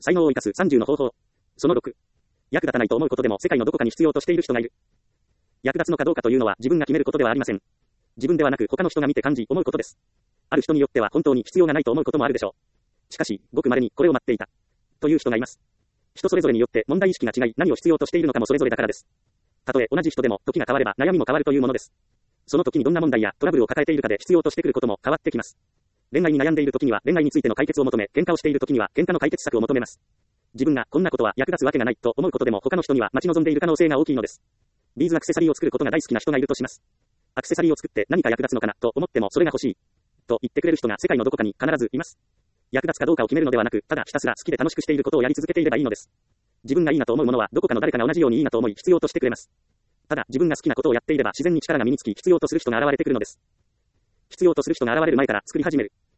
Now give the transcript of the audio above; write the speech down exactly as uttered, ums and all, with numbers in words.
才能を生かすさんじゅうの方法。そのろく。役立たないと思うことでも世界のどこかに必要としている人がいる。役立つのかどうかというのは自分が決めることではありません。自分ではなく他の人が見て感じ思うことです。ある人によっては本当に必要がないと思うこともあるでしょう。しかし、ごく稀にこれを待っていた。という人がいます。人それぞれによって問題意識が違い、何を必要としているのかもそれぞれだからです。たとえ同じ人でも時が変われば悩みも変わるというものです。その時にどんな問題やトラブルを抱えているかで必要としてくることも変わってきます。恋愛に悩んでいる時には恋愛についての解決を求め、喧嘩をしている時には喧嘩の解決策を求めます。自分がこんなことは役立つわけがないと思うことでも他の人には待ち望んでいる可能性が大きいのです。ビーズアクセサリーを作ることが大好きな人がいるとします。アクセサリーを作って何か役立つのかなと思ってもそれが欲しい。と言ってくれる人が世界のどこかに必ずいます。役立つかどうかを決めるのではなく、ただひたすら好きで楽しくしていることをやり続けていればいいのです。自分がいいなと思うものはどこかの誰かが同じようにいいなと思い必要としてくれます。ただ自分が好きなことをやっていれば自然に力が身につき必要とする人が現れてくるのです。必要とする人が現れる前から作り始める。